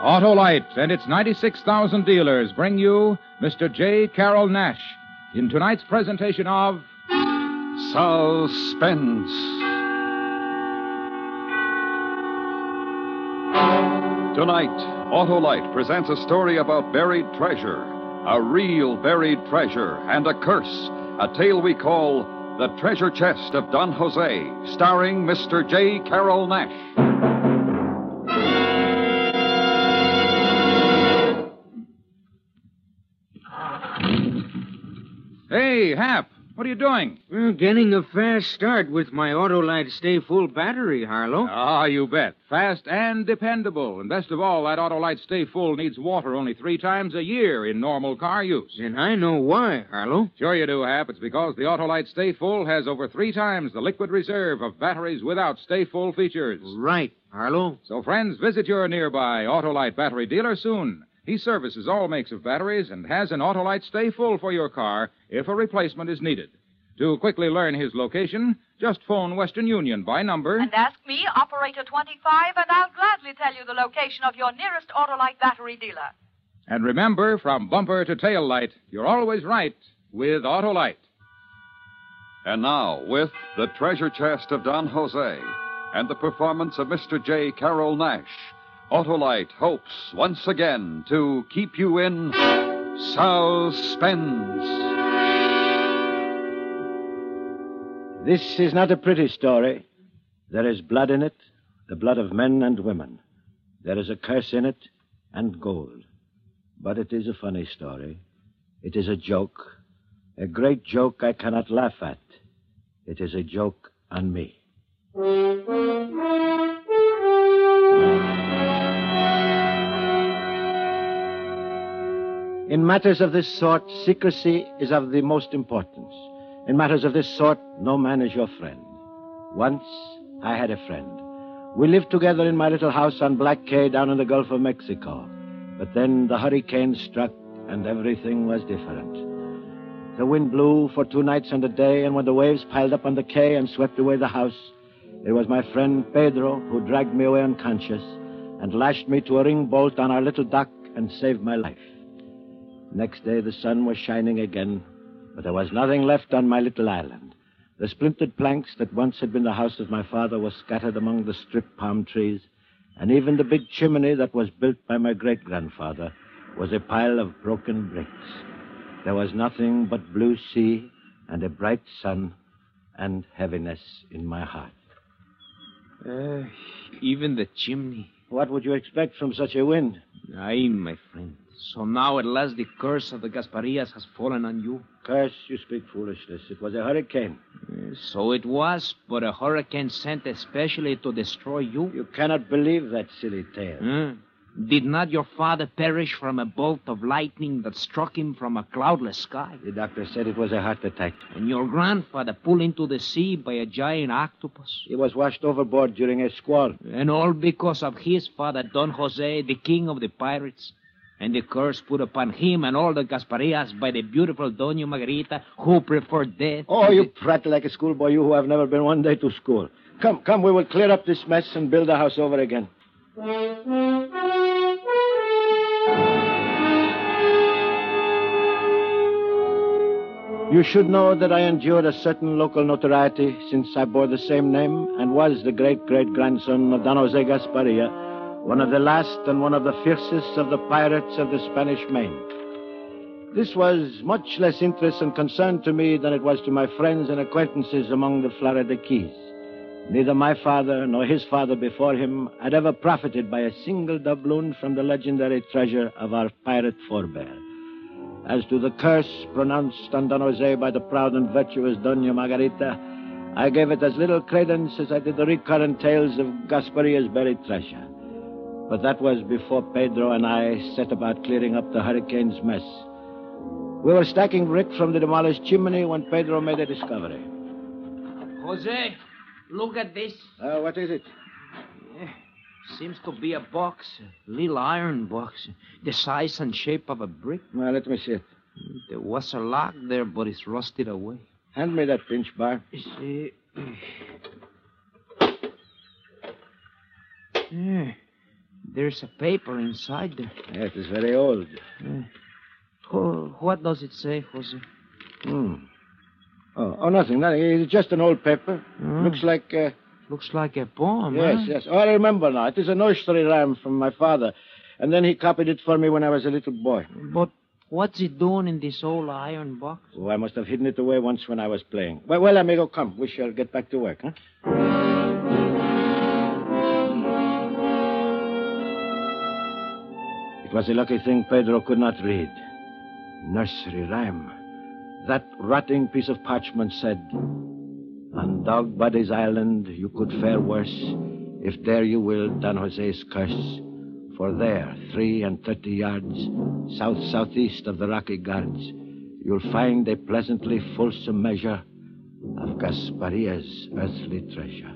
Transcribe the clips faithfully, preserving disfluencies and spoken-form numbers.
Autolite and its ninety-six thousand dealers bring you Mister J. Carroll Nash in tonight's presentation of Suspense. Tonight, Autolite presents a story about buried treasure, a real buried treasure, and a curse, a tale we call The Treasure Chest of Don Jose, starring Mister J. Carroll Nash. Hey, Hap, what are you doing? Well, getting a fast start with my Autolite Stay Full battery, Harlow. Ah, you bet. Fast and dependable. And best of all, that Autolite Stay Full needs water only three times a year in normal car use. And I know why, Harlow. Sure you do, Hap. It's because the Autolite Stay Full has over three times the liquid reserve of batteries without Stay Full features. Right, Harlow. So, friends, visit your nearby Autolite battery dealer soon. He services all makes of batteries and has an Autolite Stay Full for your car if a replacement is needed. To quickly learn his location, just phone Western Union by number. And ask me, Operator twenty-five, and I'll gladly tell you the location of your nearest Autolite battery dealer. And remember, from bumper to tail light, you're always right with Autolite. And now, with The Treasure Chest of Don Jose and the performance of Mister J. Carroll Nash, Autolite hopes once again to keep you in suspense. This is not a pretty story. There is blood in it, the blood of men and women. There is a curse in it, and gold. But it is a funny story. It is a joke, a great joke I cannot laugh at. It is a joke on me. In matters of this sort, secrecy is of the most importance. In matters of this sort, no man is your friend. Once, I had a friend. We lived together in my little house on Black Cay down in the Gulf of Mexico. But then the hurricane struck, and everything was different. The wind blew for two nights and a day, and when the waves piled up on the quay and swept away the house, it was my friend Pedro who dragged me away unconscious and lashed me to a ring bolt on our little dock and saved my life. Next day, the sun was shining again, but there was nothing left on my little island. The splintered planks that once had been the house of my father were scattered among the stripped palm trees, and even the big chimney that was built by my great-grandfather was a pile of broken bricks. There was nothing but blue sea and a bright sun and heaviness in my heart. Uh, even the chimney. What would you expect from such a wind? Aye, my friend. So now at last the curse of the Gasparias has fallen on you? Curse, you speak foolishness. It was a hurricane. Uh, so it was, but a hurricane sent especially to destroy you? You cannot believe that silly tale. Uh, did not your father perish from a bolt of lightning that struck him from a cloudless sky? The doctor said it was a heart attack. And your grandfather pulled into the sea by a giant octopus? He was washed overboard during a squall. And all because of his father, Don Jose, the king of the pirates? And the curse put upon him and all the Gasparias by the beautiful Doña Margarita, who preferred death. Oh, you prattle like a schoolboy, you who have never been one day to school. Come, come, we will clear up this mess and build the house over again. You should know that I endured a certain local notoriety since I bore the same name and was the great-great-grandson of Don Jose Gasparia, one of the last and one of the fiercest of the pirates of the Spanish Main. This was much less interest and concern to me than it was to my friends and acquaintances among the Florida Keys. Neither my father nor his father before him had ever profited by a single doubloon from the legendary treasure of our pirate forebear. As to the curse pronounced on Don Jose by the proud and virtuous Doña Margarita, I gave it as little credence as I did the recurrent tales of Gasparia's buried treasure. But that was before Pedro and I set about clearing up the hurricane's mess. We were stacking brick from the demolished chimney when Pedro made a discovery. Jose, look at this. Uh, what is it? Yeah, seems to be a box, a little iron box, the size and shape of a brick. Well, let me see it. There was a lock there, but it's rusted away. Hand me that pinch bar. See. Yeah. There's a paper inside there. Yeah, it is very old. Yeah. Oh, what does it say, Jose? Hmm. Oh, oh, nothing, nothing. It's just an old paper. Hmm. Looks like... Uh... Looks like a poem, Yes, huh? yes. Oh, I remember now. It is a nursery rhyme from my father. And then he copied it for me when I was a little boy. But what's it doing in this old iron box? Oh, I must have hidden it away once when I was playing. Well, well, amigo, come. We shall get back to work, huh? It was a lucky thing Pedro could not read. Nursery rhyme. That rotting piece of parchment said, "On Dog Buddy's Island you could fare worse if there you will Don Jose's curse. For there, three and thirty yards south-southeast of the Rocky Guards, you'll find a pleasantly fulsome measure of Gasparia's earthly treasure."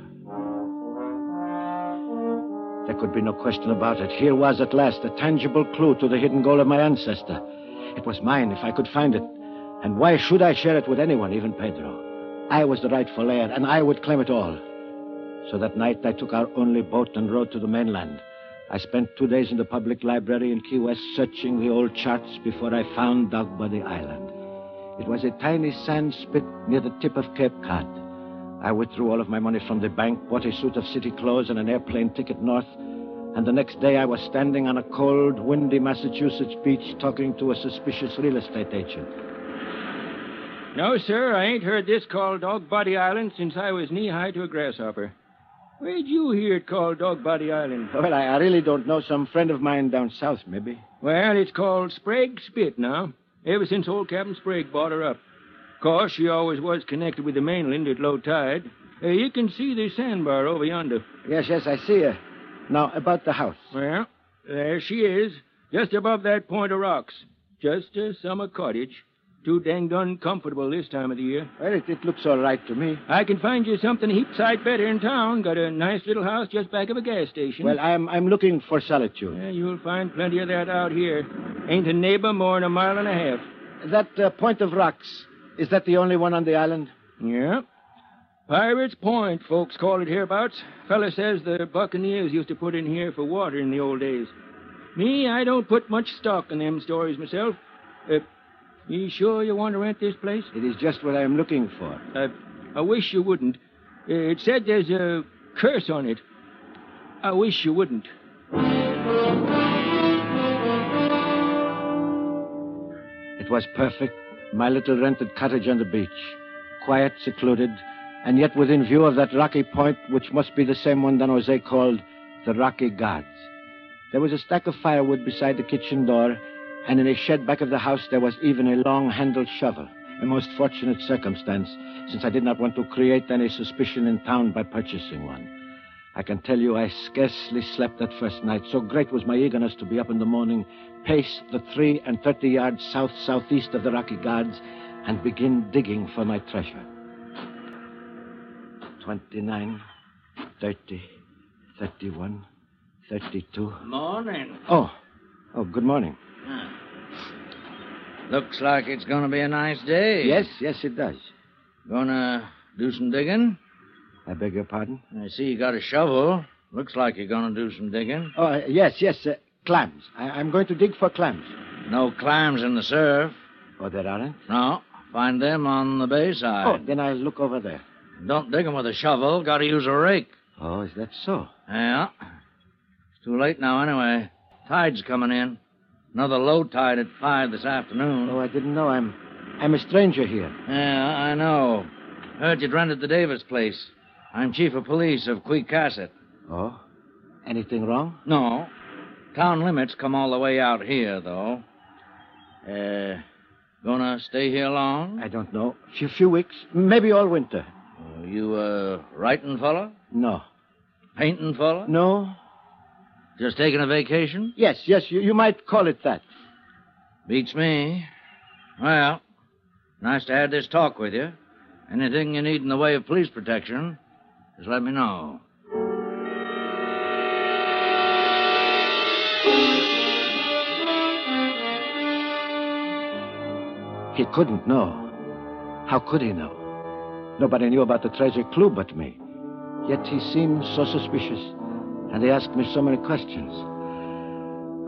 There could be no question about it. Here was at last a tangible clue to the hidden goal of my ancestor. It was mine if I could find it. And why should I share it with anyone, even Pedro? I was the rightful heir, and I would claim it all. So that night I took our only boat and rowed to the mainland. I spent two days in the public library in Key West searching the old charts before I found Dog Buddy Island. It was a tiny sand spit near the tip of Cape Cod. I withdrew all of my money from the bank, bought a suit of city clothes and an airplane ticket north, and the next day I was standing on a cold, windy Massachusetts beach talking to a suspicious real estate agent. No, sir, I ain't heard this called Dog Body Island since I was knee-high to a grasshopper. Where'd you hear it called Dog Body Island? Well, I, I really don't know. Some friend of mine down south, maybe. Well, it's called Sprague Spit now, ever since old Captain Sprague bought her up. Of course, she always was connected with the mainland at low tide. Uh, you can see the sandbar over yonder. Yes, yes, I see her. Now, about the house. Well, there she is, just above that point of rocks. Just a summer cottage. Too dang uncomfortable this time of the year. Well, it, it looks all right to me. I can find you something a heap sight better in town. Got a nice little house just back of a gas station. Well, I'm I'm looking for solitude. Yeah, you'll find plenty of that out here. Ain't a neighbor more than a mile and a half. That uh, point of rocks, is that the only one on the island? Yeah. Pirates Point, folks call it hereabouts. Fella says the buccaneers used to put in here for water in the old days. Me, I don't put much stock in them stories myself. Uh, you sure you want to rent this place? It is just what I'm looking for. Uh, I wish you wouldn't. Uh, it said there's a curse on it. I wish you wouldn't. It was perfect. My little rented cottage on the beach. Quiet, secluded, and yet within view of that rocky point, which must be the same one Don Jose called the Rocky Guards. There was a stack of firewood beside the kitchen door, and in a shed back of the house there was even a long-handled shovel. A most fortunate circumstance, since I did not want to create any suspicion in town by purchasing one. I can tell you I scarcely slept that first night. So great was my eagerness to be up in the morning, pace the three and thirty yards south-southeast of the Rocky Guards, and begin digging for my treasure. Twenty-nine, thirty, thirty-one, thirty-two. Morning. Oh, oh, good morning. Ah. Looks like it's going to be a nice day. Yes, yes, it does. Gonna do some digging? I beg your pardon? I see you got a shovel. Looks like you're gonna do some digging. Oh, uh, yes, yes, uh, clams. I- I'm going to dig for clams. No clams in the surf. Oh, there aren't? No. Find them on the bay side. Oh, then I'll look over there. Don't dig them with a shovel. Got to use a rake. Oh, is that so? Yeah. It's too late now anyway. Tide's coming in. Another low tide at five this afternoon. Oh, I didn't know. I'm I'm a stranger here. Yeah, I know. Heard you'd rented the Davis place. I'm chief of police of Queecasset. Oh? Anything wrong? No. Town limits come all the way out here, though. Uh, gonna stay here long? I don't know. Few few weeks. Maybe all winter. Uh, you a writing fella? No. Painting fella? No? Just taking a vacation? Yes, yes, you, you might call it that. Beats me. Well, nice to have this talk with you. Anything you need in the way of police protection, just let me know. He couldn't know. How could he know? Nobody knew about the treasure clue but me. Yet he seemed so suspicious, and he asked me so many questions.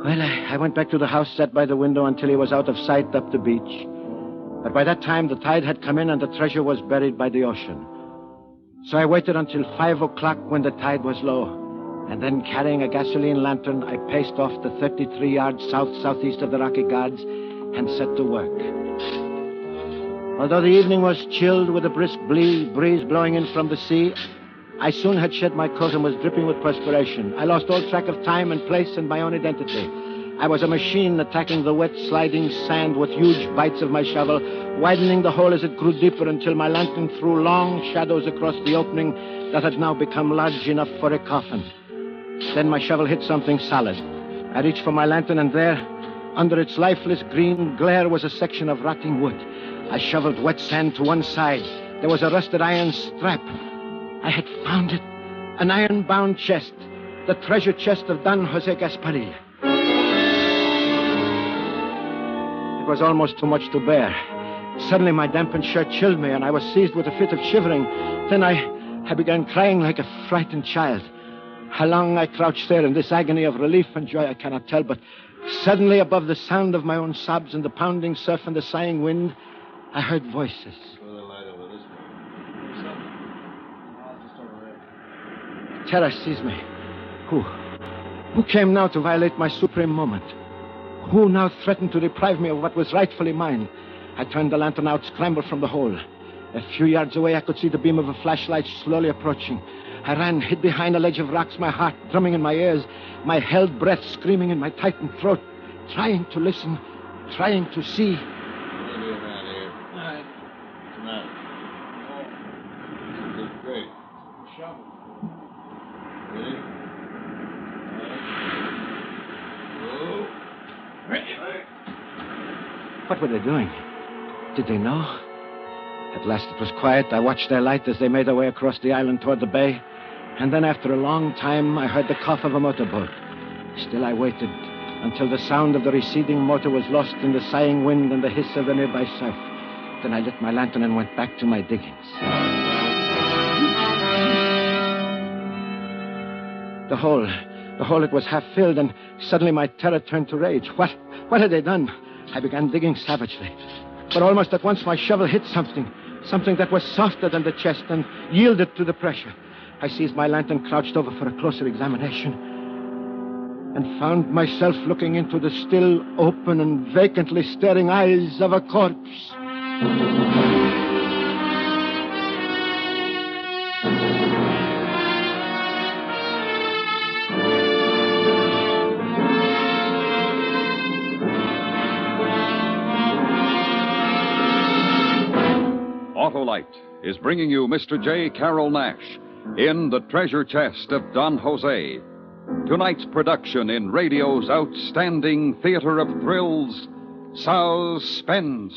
Well, I, I went back to the house, sat by the window until he was out of sight up the beach. But by that time, the tide had come in and the treasure was buried by the ocean. So I waited until five o'clock when the tide was low. And then, carrying a gasoline lantern, I paced off the thirty-three yards south-southeast of the Rocky Guards and set to work. Although the evening was chilled with a brisk breeze blowing in from the sea, I soon had shed my coat and was dripping with perspiration. I lost all track of time and place and my own identity. I was a machine attacking the wet, sliding sand with huge bites of my shovel, widening the hole as it grew deeper until my lantern threw long shadows across the opening that had now become large enough for a coffin. Then my shovel hit something solid. I reached for my lantern, and there, under its lifeless green glare, was a section of rotting wood. I shoveled wet sand to one side. There was a rusted iron strap. I had found it. An iron-bound chest. The treasure chest of Don Jose Gasparilla. It was almost too much to bear. Suddenly my dampened shirt chilled me, and I was seized with a fit of shivering. Then I, I began crying like a frightened child. How long I crouched there in this agony of relief and joy I cannot tell, but suddenly above the sound of my own sobs and the pounding surf and the sighing wind, I heard voices. Terror seized me. Who? Who came now to violate my supreme moment? Who now threatened to deprive me of what was rightfully mine? I turned the lantern out, scrambled from the hole. A few yards away, I could see the beam of a flashlight slowly approaching. I ran, hid behind a ledge of rocks, my heart drumming in my ears, my held breath screaming in my tightened throat, trying to listen, trying to see. What were they doing? Did they know? At last it was quiet. I watched their light as they made their way across the island toward the bay. And then after a long time, I heard the cough of a motorboat. Still I waited until the sound of the receding motor was lost in the sighing wind and the hiss of the nearby surf. Then I lit my lantern and went back to my diggings. The hole. The hole, it was half filled, and suddenly my terror turned to rage. What? What had they done? I began digging savagely. But almost at once my shovel hit something. Something that was softer than the chest and yielded to the pressure. I seized my lantern, crouched over for a closer examination, and found myself looking into the still open and vacantly staring eyes of a corpse. Autolite is bringing you Mister J. Carroll Nash in The Treasure Chest of Don Jose. Tonight's production in radio's outstanding theater of thrills, Suspense.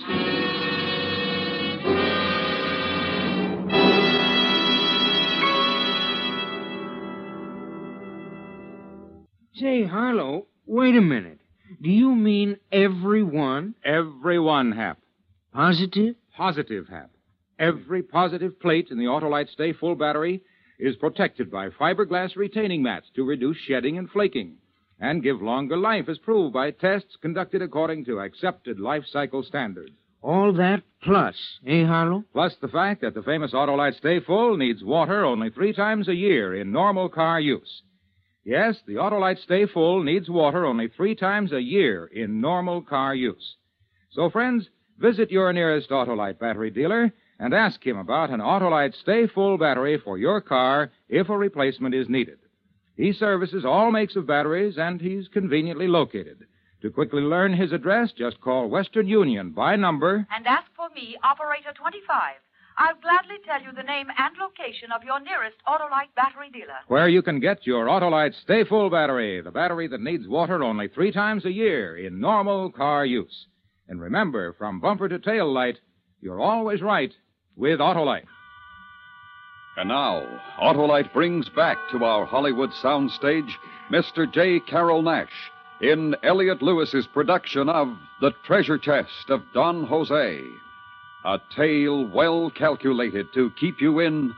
Say, Harlow, wait a minute. Do you mean everyone? Everyone, Hap. Positive? Positive, Hap. Every positive plate in the Autolite Stay Full battery is protected by fiberglass retaining mats to reduce shedding and flaking and give longer life as proved by tests conducted according to accepted life cycle standards. All that plus, eh, Harlow? Plus the fact that the famous Autolite Stay Full needs water only three times a year in normal car use. Yes, the Autolite Stay Full needs water only three times a year in normal car use. So, friends, visit your nearest Autolite battery dealer and ask him about an Autolite Stay Full battery for your car if a replacement is needed. He services all makes of batteries, and he's conveniently located. To quickly learn his address, just call Western Union by number and ask for me, Operator twenty-five. I'll gladly tell you the name and location of your nearest Autolite battery dealer. where you can get your Autolite Stay Full battery, the battery that needs water only three times a year in normal car use. And remember, from bumper to tail light, you're always right with Autolite. And now, Autolite brings back to our Hollywood soundstage Mister J. Carroll Nash in Elliot Lewis's production of The Treasure Chest of Don Jose. A tale well calculated to keep you in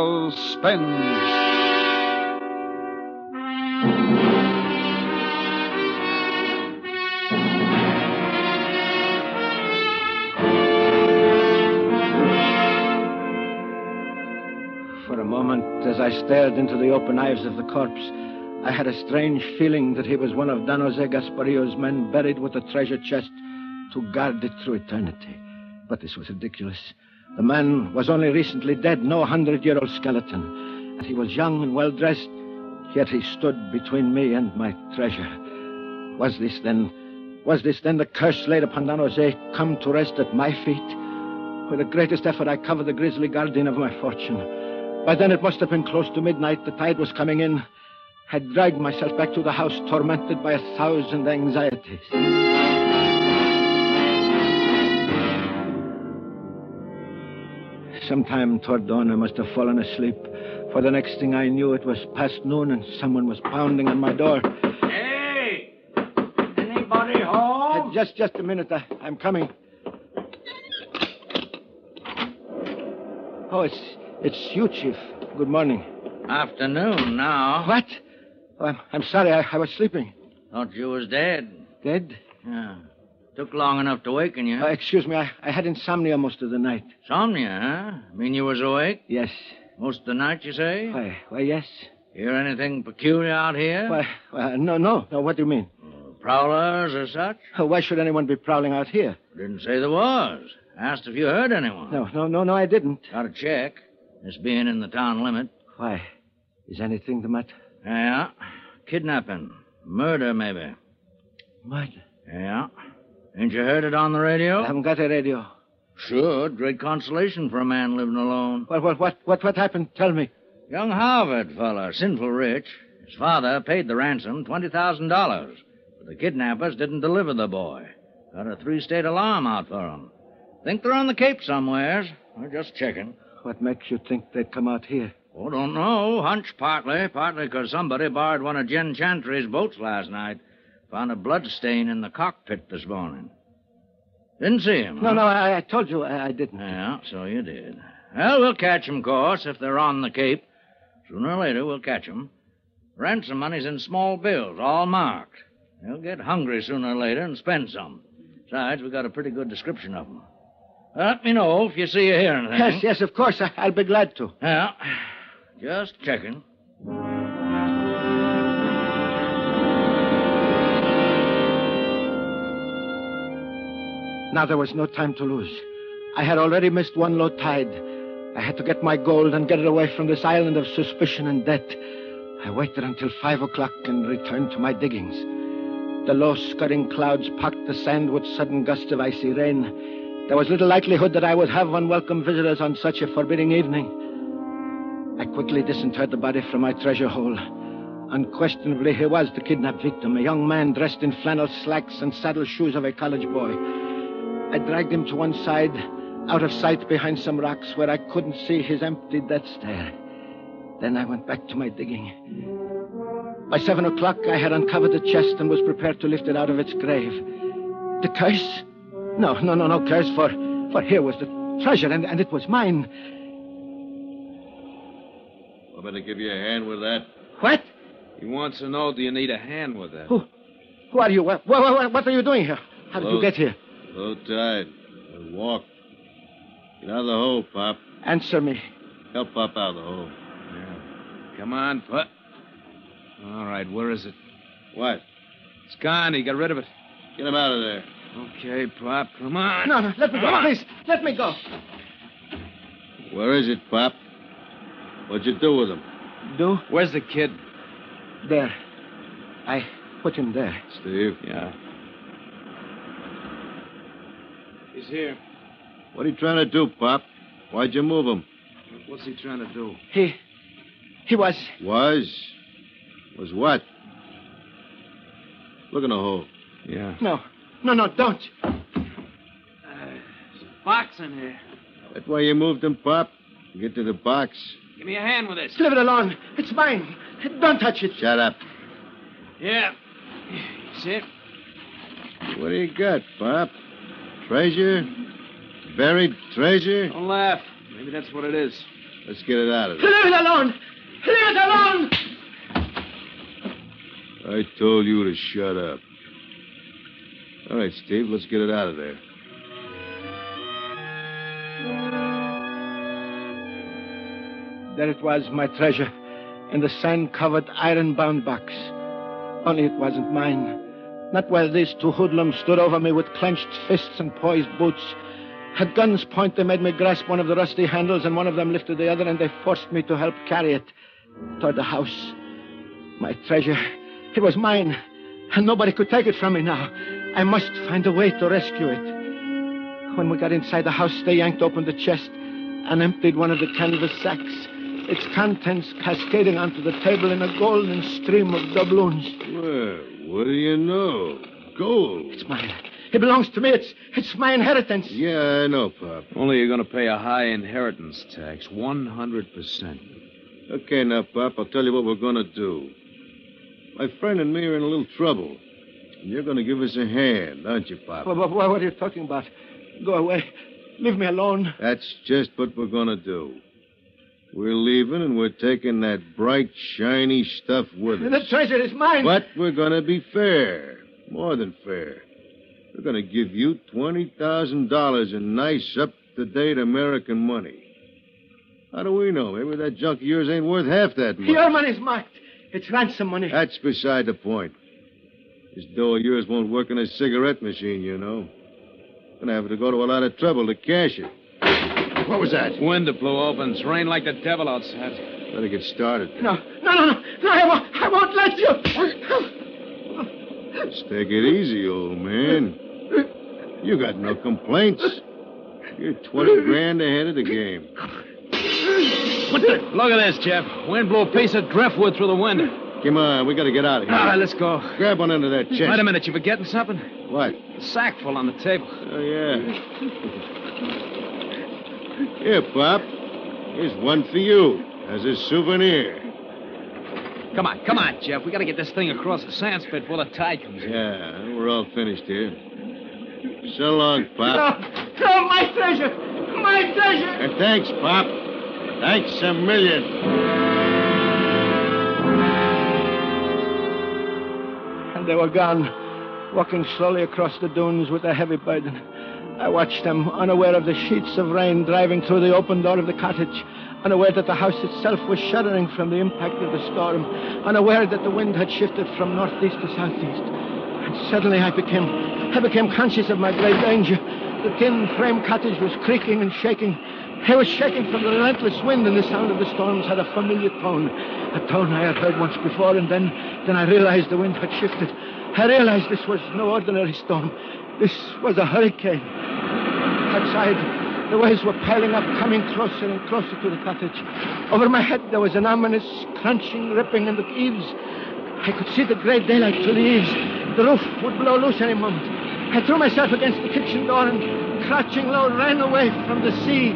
suspense. For a moment, as I stared into the open eyes of the corpse, I had a strange feeling that he was one of Don Jose Gasparillo's men buried with a treasure chest to guard it through eternity. But this was ridiculous. The man was only recently dead, no hundred-year-old skeleton. And he was young and well-dressed, yet he stood between me and my treasure. Was this then, was this then the curse laid upon Don Jose, come to rest at my feet? With the greatest effort, I covered the grisly guardian of my fortune. By then, it must have been close to midnight. The tide was coming in. I dragged myself back to the house, tormented by a thousand anxieties. Sometime toward dawn, I must have fallen asleep. For the next thing I knew, it was past noon, and someone was pounding on my door. Hey! Anybody home? Uh, just, just a minute. I, I'm coming. Oh, it's, it's you, Chief. Good morning. Afternoon now. What? Oh, I'm, I'm sorry. I, I was sleeping. Thought you was dead. Dead? Yeah. Took long enough to waken you. Uh, excuse me. I, I had insomnia most of the night. Insomnia, huh? Mean you was awake? Yes. Most of the night, you say? Why, why, yes. Hear anything peculiar out here? Why, well, no, no. No, what do you mean? Prowlers or such? Oh, why should anyone be prowling out here? Didn't say there was. Asked if you heard anyone. No, no, no, no, I didn't. Got to check. This being in the town limit. Why? Is anything the matter? Yeah. Kidnapping. Murder, maybe. Murder? Yeah. Ain't you heard it on the radio? I haven't got a radio. Sure. Great consolation for a man living alone. Well, what, what, what, what happened? Tell me. Young Harvard fella, sinful rich. His father paid the ransom, twenty thousand dollars. But the kidnappers didn't deliver the boy. Got a three-state alarm out for him. Think they're on the Cape somewheres. We're just checking. What makes you think they'd come out here? Oh, don't know. Hunch partly. Partly because somebody borrowed one of Jen Chantry's boats last night. Found a blood stain in the cockpit this morning. Didn't see him. No, huh? no, I, I told you I, I didn't. Yeah, so you did. Well, we'll catch 'em, of course, if they're on the Cape. Sooner or later, we'll catch 'em. Ransom money's in small bills, all marked. They'll get hungry sooner or later and spend some. Besides, we got a pretty good description of 'em. Let me know if you see or hear anything. Yes, yes, of course. I, I'll be glad to. Yeah, just checking. Now there was no time to lose. I had already missed one low tide. I had to get my gold and get it away from this island of suspicion and debt. I waited until five o'clock and returned to my diggings. The low, scudding clouds packed the sand with sudden gusts of icy rain. There was little likelihood that I would have unwelcome visitors on such a forbidding evening. I quickly disinterred the body from my treasure hole. Unquestionably, he was the kidnapped victim, a young man dressed in flannel slacks and saddle shoes of a college boy. I dragged him to one side, out of sight behind some rocks where I couldn't see his empty death stare. Then I went back to my digging. By seven o'clock, I had uncovered the chest and was prepared to lift it out of its grave. The curse? No, no, no, no curse, for, for here was the treasure, and, and it was mine. I better give you a hand with that. What? He wants to know, do you need a hand with that? Who, who are you? What, what, what are you doing here? How did Low, you get here? Low tide. We'll walk. Get out of the hole, Pop. Answer me. Help Pop out of the hole. Yeah. Come on, Put. All right, where is it? What? It's gone. He got rid of it. Get him out of there. Okay, Pop, come on. No, no, let me go, Come on. please. Let me go. Where is it, Pop? What'd you do with him? Do? Where's the kid? There. I put him there. Steve? Yeah. He's here. What are you trying to do, Pop? Why'd you move him? What's he trying to do? He... He was... Was? Was what? Look in the hole. Yeah. No. No, no, don't. Uh, there's a box in here. That why you moved him, Pop? Get to the box. Give me a hand with this. Leave it alone. It's mine. Don't touch it. Shut up. Yeah. See it? What do you got, Pop? Treasure? Buried treasure? Don't laugh. Maybe that's what it is. Let's get it out of there. Leave it alone. Leave it alone. I told you to shut up. All right, Steve, let's get it out of there. There it was, my treasure, in the sand-covered, iron-bound box. Only it wasn't mine. Not while these two hoodlums stood over me with clenched fists and poised boots. At gun's point, they made me grasp one of the rusty handles, and one of them lifted the other, and they forced me to help carry it toward the house. My treasure, it was mine, and nobody could take it from me now. I must find a way to rescue it. When we got inside the house, they yanked open the chest and emptied one of the canvas sacks, its contents cascading onto the table in a golden stream of doubloons. Well, what do you know? Gold. It's mine. It belongs to me. It's it's my inheritance. Yeah, I know, Pop. Only you're going to pay a high inheritance tax, one hundred percent. Okay, now, Pop, I'll tell you what we're going to do. My friend and me are in a little trouble. And you're going to give us a hand, aren't you, Pop? What, what, what are you talking about? Go away. Leave me alone. That's just what we're going to do. We're leaving, and we're taking that bright, shiny stuff with us. The treasure is mine. But we're going to be fair. More than fair. We're going to give you twenty thousand dollars in nice, up-to-date American money. How do we know? Maybe that junk of yours ain't worth half that much. Your money's marked. It's ransom money. That's beside the point. This dough of yours won't work in a cigarette machine, you know. Gonna have to go to a lot of trouble to cash it. What was that? Window blew open. It's rained like the devil outside. Better get started. No, no, no, no. No, I won't, I won't let you. Just take it easy, old man. You got no complaints. You're twenty grand ahead of the game. What the? Look at this, Jeff. Wind blew a piece of driftwood through the window. Come on, we got to get out of here. All right, let's go. Grab one under that chest. Wait a minute, you forgetting something? What? A sack full on the table. Oh, yeah. Here, Pop. Here's one for you as a souvenir. Come on, come on, Jeff. We got to get this thing across the sand spit before the tide comes in. Yeah, we're all finished here. So long, Pop. No, no, my treasure. My treasure. And thanks, Pop. Thanks a million. And they were gone, walking slowly across the dunes with a heavy burden. I watched them, unaware of the sheets of rain driving through the open door of the cottage, unaware that the house itself was shuddering from the impact of the storm, unaware that the wind had shifted from northeast to southeast. And suddenly I became, I became conscious of my great danger. The tin frame cottage was creaking and shaking. It was shaking from the relentless wind, and the sound of the storms had a familiar tone, a tone I had heard once before, and then, then I realized the wind had shifted. I realized this was no ordinary storm. This was a hurricane. Outside, the waves were piling up, coming closer and closer to the cottage. Over my head, there was an ominous crunching, ripping in the eaves. I could see the gray daylight through the eaves. The roof would blow loose any moment. I threw myself against the kitchen door and, crouching low, ran away from the sea.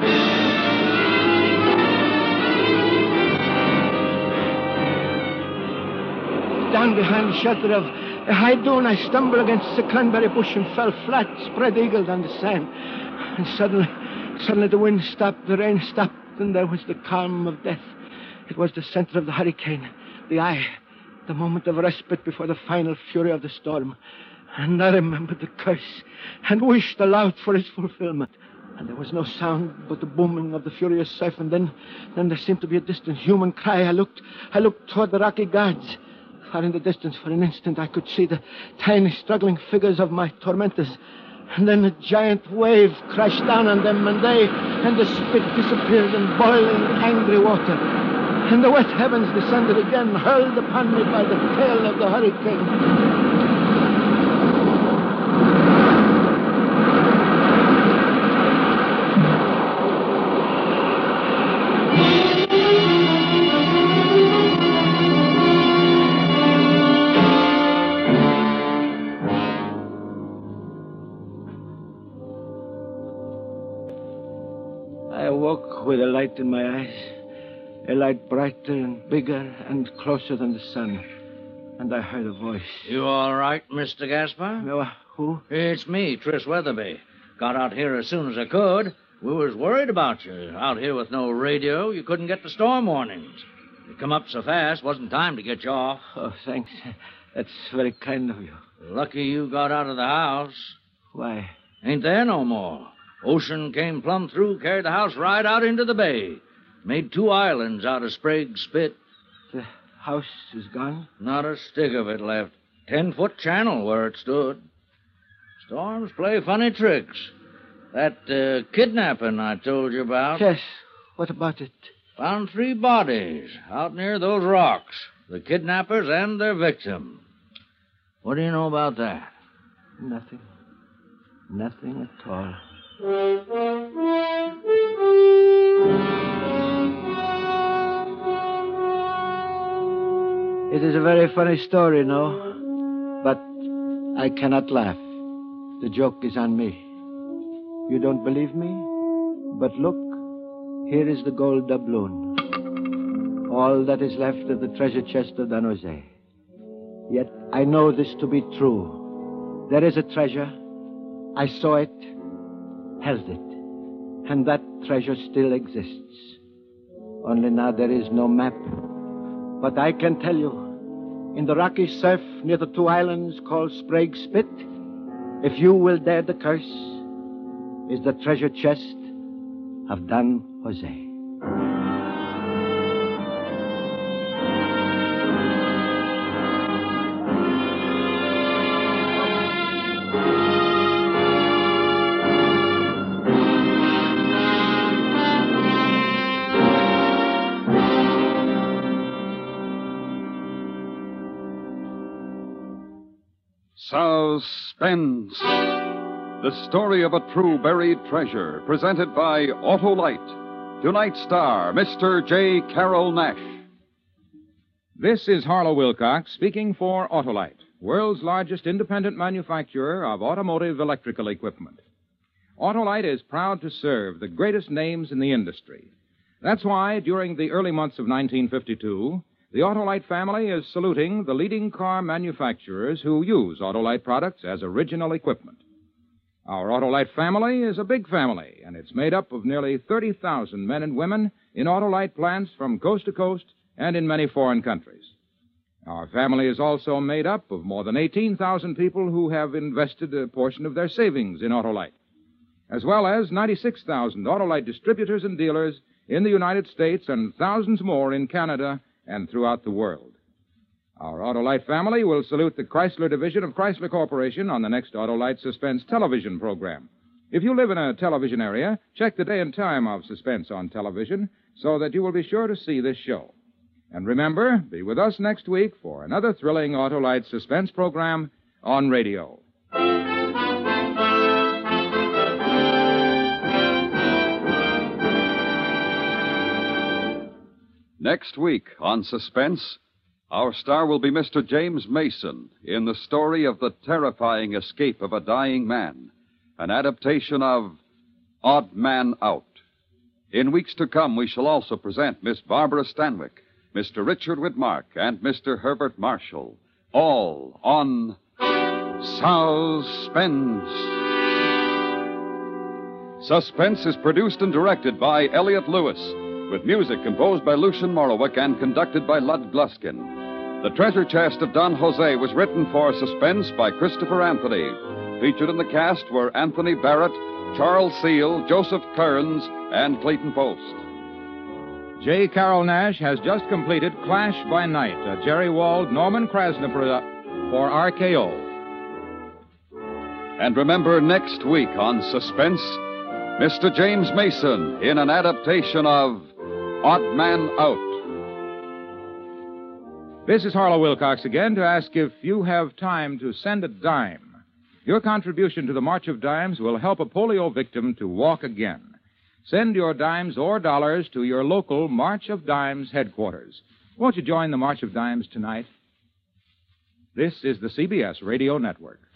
Down behind the shelter of a high dune, I stumbled against a cranberry bush and fell flat, spread-eagled on the sand. And suddenly, suddenly the wind stopped, the rain stopped, and there was the calm of death. It was the center of the hurricane, the eye, the moment of respite before the final fury of the storm. And I remembered the curse and wished aloud for its fulfillment. And there was no sound but the booming of the furious surf, and then, then there seemed to be a distant human cry. I looked, I looked toward the rocky guards. Far in the distance, for an instant, I could see the tiny, struggling figures of my tormentors. And then a giant wave crashed down on them, and they and the spit disappeared in boiling, angry water. And the wet heavens descended again, hurled upon me by the tail of the hurricane. I woke with a light in my eyes, a light brighter and bigger and closer than the sun. And I heard a voice. You all right, Mister Gaspar? No, uh, who? It's me, Tris Weatherby. Got out here as soon as I could. We was worried about you. Out here with no radio, you couldn't get the storm warnings. You come up so fast, wasn't time to get you off. Oh, thanks. That's very kind of you. Lucky you got out of the house. Why? Ain't there no more. Ocean came plumb through, carried the house right out into the bay. Made two islands out of Sprague's Spit. The house is gone? Not a stick of it left. Ten-foot channel where it stood. Storms play funny tricks. That uh, kidnapping I told you about. Yes. What about it? Found three bodies out near those rocks. The kidnappers and their victim. What do you know about that? Nothing. Nothing at all. It is a very funny story, no? But I cannot laugh. The joke is on me. You don't believe me? But look, here is the gold doubloon. All that is left of the treasure chest of Don Jose. Yet I know this to be true. There is a treasure. I saw it, held it, and that treasure still exists. Only now there is no map. But I can tell you, in the rocky surf near the two islands called Sprague's Spit, if you will dare the curse, is the treasure chest of Don Jose. Suspense. The story of a true buried treasure, presented by Autolite. Tonight's star, Mister J. Carroll Nash. This is Harlow Wilcox speaking for Autolite, world's largest independent manufacturer of automotive electrical equipment. Autolite is proud to serve the greatest names in the industry. That's why, during the early months of nineteen fifty-two, the Autolite family is saluting the leading car manufacturers who use Autolite products as original equipment. Our Autolite family is a big family, and it's made up of nearly thirty thousand men and women in Autolite plants from coast to coast and in many foreign countries. Our family is also made up of more than eighteen thousand people who have invested a portion of their savings in Autolite, as well as ninety-six thousand Autolite distributors and dealers in the United States and thousands more in Canada and throughout the world. Our Autolite family will salute the Chrysler division of Chrysler Corporation on the next Autolite Suspense television program. If you live in a television area, check the day and time of Suspense on television so that you will be sure to see this show. And remember, be with us next week for another thrilling Autolite Suspense program on radio. Next week on Suspense, our star will be Mister James Mason in the story of the terrifying escape of a dying man, an adaptation of Odd Man Out. In weeks to come, we shall also present Miss Barbara Stanwyck, Mister Richard Whitmark, and Mister Herbert Marshall, all on Suspense. Suspense is produced and directed by Elliott Lewis, with music composed by Lucien Morawick and conducted by Lud Gluskin. The Treasure Chest of Don Jose was written for Suspense by Christopher Anthony. Featured in the cast were Anthony Barrett, Charles Seal, Joseph Kearns, and Clayton Post. J. Carroll Nash has just completed Clash by Night, a Jerry Wald, Norman Krasna produ- for R K O. And remember, next week on Suspense, Mister James Mason in an adaptation of Odd Man Out. This is Harlow Wilcox again to ask if you have time to send a dime. Your contribution to the March of Dimes will help a polio victim to walk again. Send your dimes or dollars to your local March of Dimes headquarters. Won't you join the March of Dimes tonight? This is the C B S Radio Network.